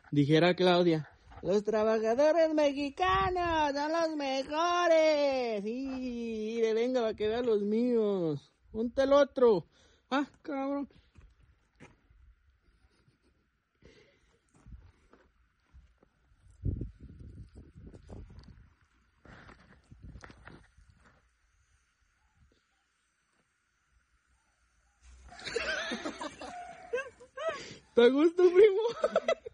Dijera Claudia, los trabajadores mexicanos son los mejores. Sí, venga para que vea los míos. Ponte el otro. Ah, cabrón. ¿Te gusta, primo?